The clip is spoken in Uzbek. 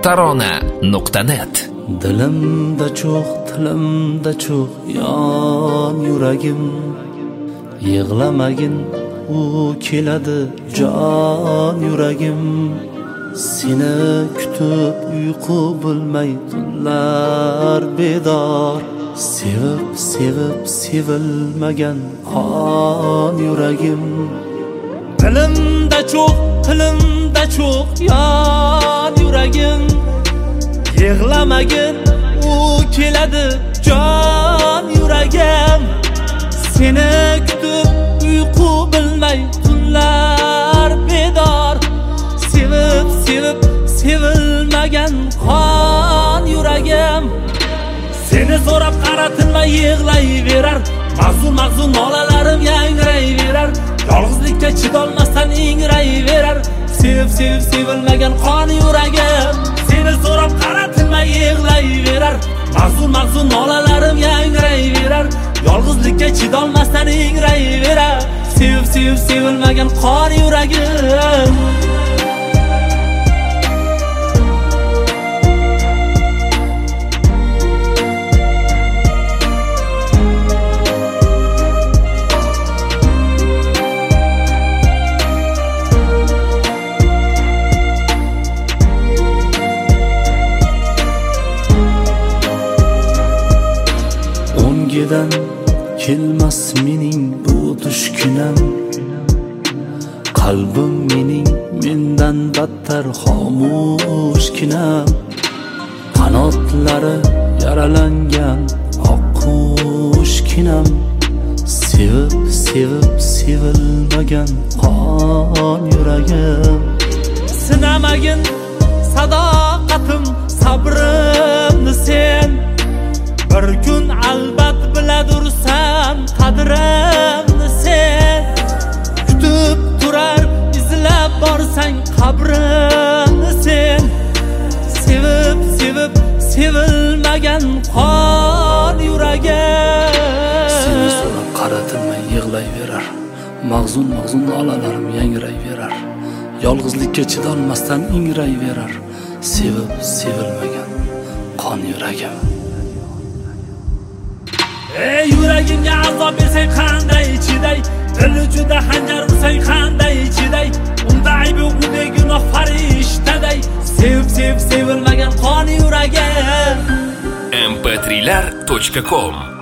tarona.net. Dilimda cho'q, tilimda cho'q yon yuragim, yig'lamagin u keladi jon yuragim. Seni kutib uyqu bo'lmay tunlar bedor, sevib sevilmagan qon yuragim. Dilimda cho'q, tilimda cho'q yon yuragim, yig'lamagin u keladi jon yuragim. Seni kutib uyqu bilmay tunlar bedor, sevib sevilmagan qon yuragim. Seni so'rab qaratilmay yig'layverar, mahzun nolalarim yangrayverar, yolg'izlikka chidolmasdan ingrayverar, sevib sevilmagan qon yuragim. Seni so'rab qaratilmay yig'layverar, mahzun nolalarim yangrayverar, yolg'izlikka chidolmasdan ingrayverar, sevib sevilmagan qon yuragim. O'ngidan kelmas mening bu tushkunam, qalbim mening mendan battar xomushkinam. Qanotlari yaralangan oqqushkinam, sevib sevilmagan qon yuragim. Sinamagin sadoqatim, sabrimni sen, bir kun albat biladursan qadrimni sen. Kutib turar izlab borsang qabrimni sen, sevib sevilmagan qon yuragim. Seni so'rab qaratilmay yig'layverar, mahzun nolalarim yangrayverar, yolg'izlikka chidolmasdan ingrayverar, sevib sevilmagan qon yuragim. Ey yuragimga azob bersang qanday chiday, dili juda hanjar ursang qanday chiday, unda aybi unda gunoh farishtaday, sevib sevilmagan qon yuragim. mp3lar.com